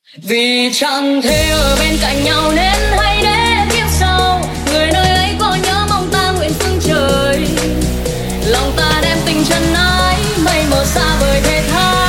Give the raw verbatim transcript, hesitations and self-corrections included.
Vì chẳng thể ở bên cạnh nhau nên hãy để kiếp sau người nơi ấy có nhớ mong ta nguyện phương trời. Lòng ta đem tình chân ái mây mờ xa vời thề tha.